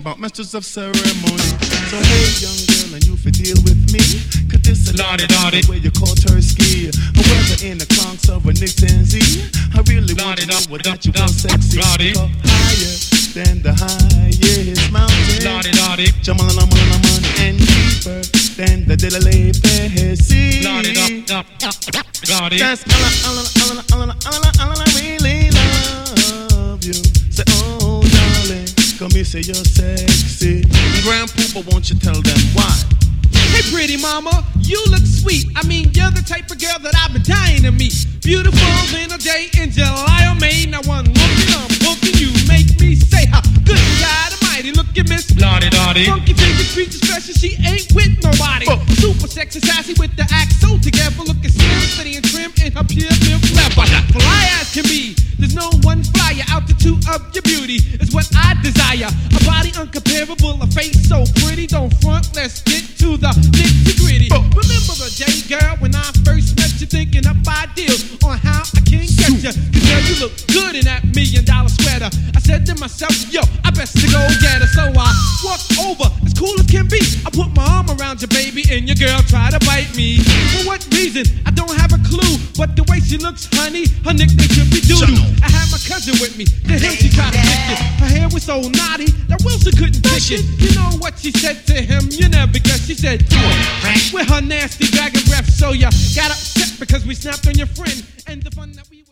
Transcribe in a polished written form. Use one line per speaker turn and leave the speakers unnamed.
about masters of ceremony. So hey, young girl, and you for deal with me, 'cause this a
Lottie.
where you call Tursky, or whether in the Conks or a Nick Tanzi. I really want to know what that you want sexy.
Lottie.
Higher than the highest mountain.
Lottie.
Jamalalaman and deeper than the Delay Sea.
Lottie.
That's all I really love you. Say, oh darling, come here, say you're sexy. Grandpapa, won't you tell them why?
Hey pretty mama, you look sweet. I mean, you're the type of girl that I've been dying to meet. Beautiful in a day in July or May. Now one looking, I'm booking you. Make me say, how good God Almighty. Look at Miss
Lottie.
Funky figure, creature special. She ain't with nobody. Super sexy, sassy with the act so together. Looking slim, steady and trim in her pure leather. Fly as can be. There's no one flyer. Altitude of your beauty is what I desire. A body uncomparable, a face so pretty. Don't front, let's get to the nitty-gritty. Remember the day, girl, when I first met you, thinking up ideas on how I can get you. Girl, you look good in that $1 million sweater. I said to myself, yo, I best to go get her. So I walked over, as cool as can be. I put my arm around your baby, and your girl tried to bite me. For what reason? I don't have a clue. But the way she looks, honey, her nickname should be Doodoo. I had my cousin with me. To him, she tried to kick it. Her hair was so naughty that Wilson couldn't touch it. You know what she said to him? You never guess. She said, with her nasty dragon breath. So you got upset because we snapped on your friend. And the fun that we